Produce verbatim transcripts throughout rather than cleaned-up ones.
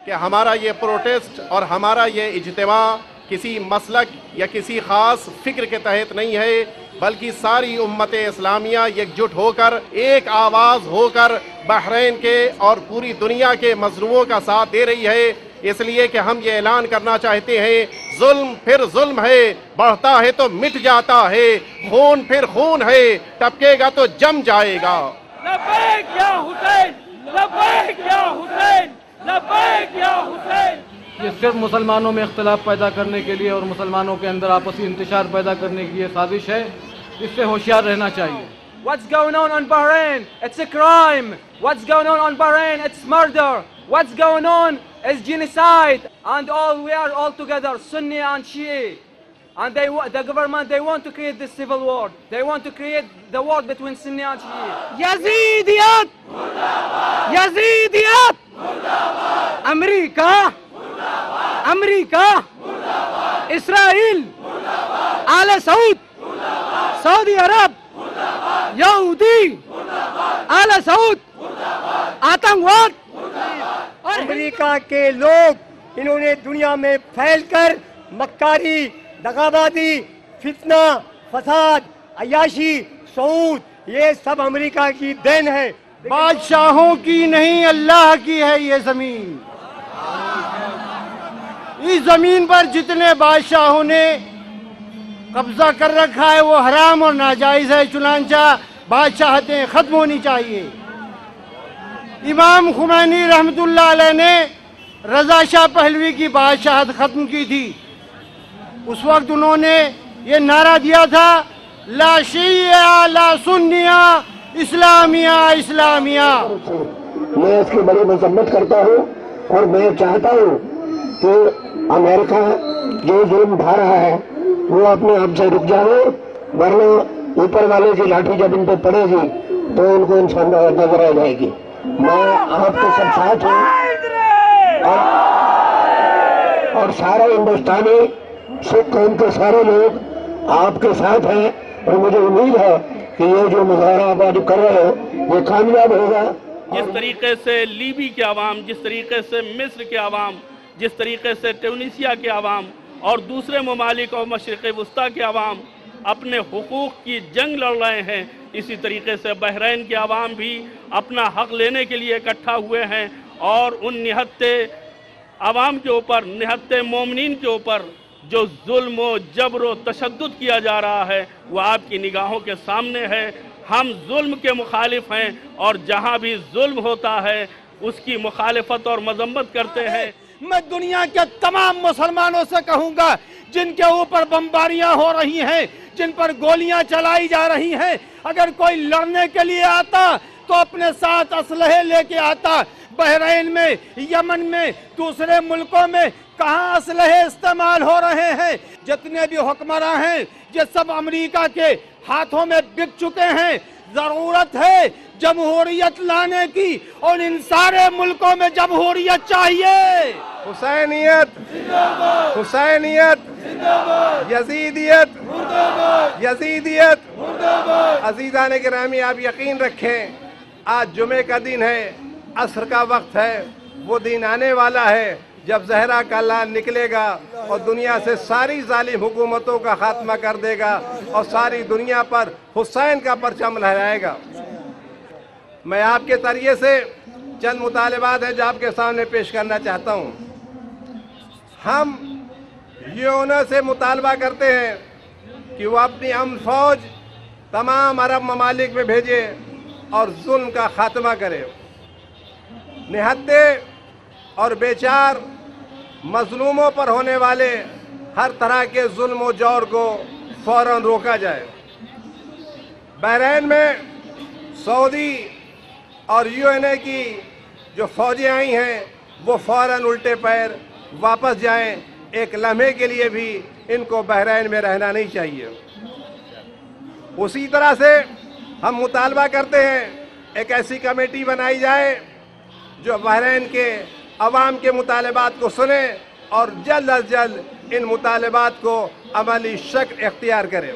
کہ ہمارا یہ پروٹیسٹ اور ہمارا یہ اجتماع کسی مسلک یا کسی خاص فکر کے تحت نہیں ہے، بلکہ ساری امت اسلامیہ یکجٹ ہو کر ایک آواز ہو کر بحرین کے اور پوری دنیا کے مظلوموں کا ساتھ دے رہی ہے۔ اس لیے کہ ہم یہ اعلان کرنا چاہتے ہیں، ظلم پھر ظلم ہے، بڑھتا ہے تو مٹ جاتا ہے، خون پھر خون ہے، ٹپکے گا تو جم جائے گا۔ لبیک یا حسین، لبیک یا حسین، لبیک یا حسین۔ یہ صرف مسلمانوں میں اختلاف پیدا کرنے کے لیے اور مسلمانوں کے اندر آپسی انتشار پیدا کرنے کی یہ سازش ہے، اس سے ہوشیار رہنا چاہیے۔ What's going on in Bahrain? It's a crime. What's going on in Bahrain? It's murder. What's going on is genocide. And all we are all together, Sunni and Shia. And they, the government, they want to create this civil war. They want to create the war between Sunni and Shia. Yazidiyat! Yazidiyat! America! امریکہ، اسرائیل، آل سعود، سعودی عرب، یہودی، آل سعود، آتنکواد۔ امریکہ کے لوگ انہوں نے دنیا میں پھیل کر مکاری، دغابازی، فتنہ، فساد، عیاشی، سعود، یہ سب امریکہ کی دین ہے۔ بادشاہوں کی نہیں، اللہ کی ہے یہ زمین۔ اس زمین پر جتنے بادشاہوں نے قبضہ کر رکھا ہے وہ حرام اور ناجائز ہے، چنانچہ بادشاہتیں ختم ہونی چاہیے۔ امام خمینی رحمت اللہ علیہ نے رضا شاہ پہلوی کی بادشاہت ختم کی تھی۔ اس وقت انہوں نے یہ نعرہ دیا تھا، لا شیعہ لا سنیہ، اسلامیہ اسلامیہ۔ میں اس کی بڑی مذمت کرتا ہوں اور میں چاہتا ہوں کہ امریکہ جو ظلم ڈھا رہا ہے وہ اپنے آپ سے رک جائے، ورنہ اوپر والے کی لاٹھی جب ان پہ پڑے گی تو ان کو انسان نظر آ جائے گی۔ میں آپ کے سب ساتھ ہوں اور, اور سارے ہندوستانی سکھ قوم کے سارے لوگ آپ کے ساتھ ہیں، اور مجھے امید ہے کہ یہ جو مظاہرہ آپ آج کر رہے ہو یہ کامیاب ہوگا۔ جس طریقے سے لیبی کے عوام، جس طریقے سے مصر کے عوام، جس طریقے سے ٹیونیسیا کے عوام اور دوسرے ممالک اور مشرق وسطیٰ کے عوام اپنے حقوق کی جنگ لڑ رہے ہیں، اسی طریقے سے بحرین کے عوام بھی اپنا حق لینے کے لیے اکٹھا ہوئے ہیں، اور ان نہتے عوام کے اوپر، نہتے مومنین کے اوپر جو ظلم و جبر و تشدد کیا جا رہا ہے وہ آپ کی نگاہوں کے سامنے ہے۔ ہم ظلم کے مخالف ہیں اور جہاں بھی ظلم ہوتا ہے اس کی مخالفت اور مذمت کرتے ہیں۔ میں دنیا کے تمام مسلمانوں سے کہوں گا جن کے اوپر بمباریاں ہو رہی ہیں، جن پر گولیاں چلائی جا رہی ہیں، اگر کوئی لڑنے کے لیے آتا تو اپنے ساتھ اسلحے لے کے آتا۔ بحرین میں، یمن میں، دوسرے ملکوں میں کہاں اسلحے استعمال ہو رہے ہیں؟ جتنے بھی حکمراں ہیں یہ سب امریکہ کے ہاتھوں میں بک چکے ہیں۔ ضرورت ہے جمہوریت لانے کی، اور ان سارے ملکوں میں جمہوریت چاہیے۔ حسینیت، حسینیت، یزیدیت، یزیدیت۔ عزیزان گرامی، آپ یقین رکھیں آج جمعے کا دن ہے، عصر کا وقت ہے، وہ دن آنے والا ہے جب زہرا کا لال نکلے گا اور دنیا سے ساری ظالم حکومتوں کا خاتمہ کر دے گا اور ساری دنیا پر حسین کا پرچم لہرائے گا۔ میں آپ کے ذریعے سے چند مطالبات ہیں جو آپ کے سامنے پیش کرنا چاہتا ہوں۔ ہم یو این او سے مطالبہ کرتے ہیں کہ وہ اپنی امن فوج تمام عرب ممالک میں بھیجے اور ظلم کا خاتمہ کرے۔ نہتے اور بیچار مظلوموں پر ہونے والے ہر طرح کے ظلم و جور کو فوراً روکا جائے۔ بحرین میں سعودی اور یو این اے کی جو فوجیں آئی ہیں وہ فوراً الٹے پیر واپس جائیں، ایک لمحے کے لیے بھی ان کو بحرین میں رہنا نہیں چاہیے۔ اسی طرح سے ہم مطالبہ کرتے ہیں ایک ایسی کمیٹی بنائی جائے جو بحرین کے عوام کے مطالبات کو سنے اور جلد از جلد ان مطالبات کو عملی شکل اختیار کرے،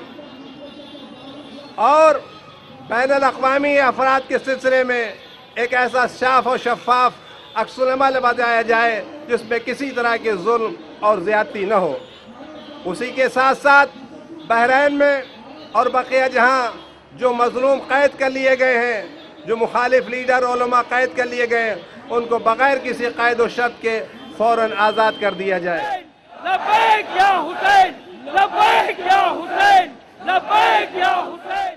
اور بین الاقوامی افراد کے سلسلے میں ایک ایسا صاف و شفاف عکس العمل بتایا جائے جس میں کسی طرح کے ظلم اور زیادتی نہ ہو۔ اسی کے ساتھ ساتھ بحرین میں اور بقیہ جہاں جو مظلوم قید کر لیے گئے ہیں، جو مخالف لیڈر علماء قید کر لیے گئے ہیں، ان کو بغیر کسی قید و شرط کے فوراً آزاد کر دیا جائے۔ لبیک یا حسین، لبیک یا حسین، لبیک یا حسین۔